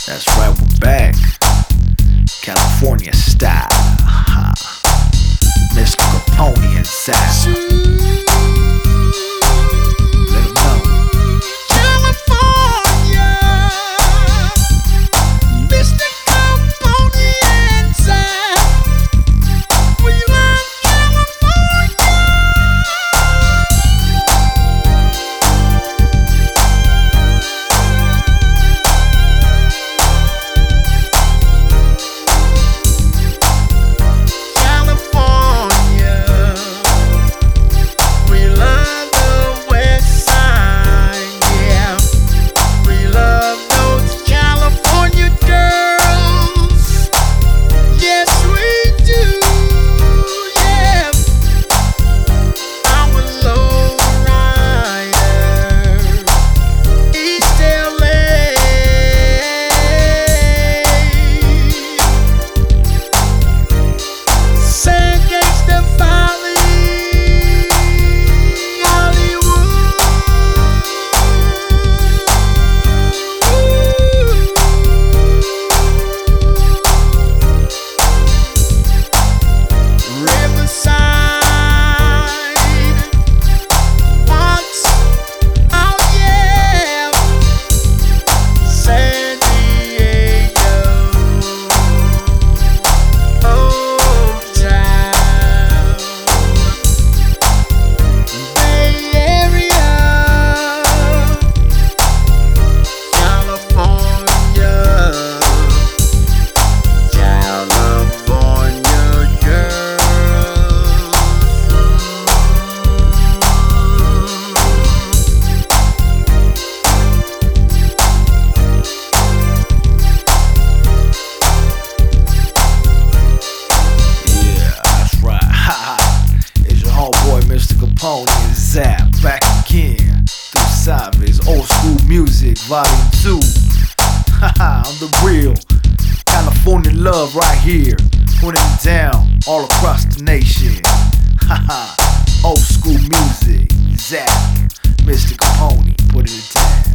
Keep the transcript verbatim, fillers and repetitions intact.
That's right, we're back. California style. Uh-huh. Mister Capone inside. Let 'em know. California, Mister Capone inside. We love California. Mister Capone is Zap back again through Savage Old School Music Volume two. Haha, I'm the real California love right here, putting it down all across the nation. Haha, old school music, Zap, Mister Capone, putting it down.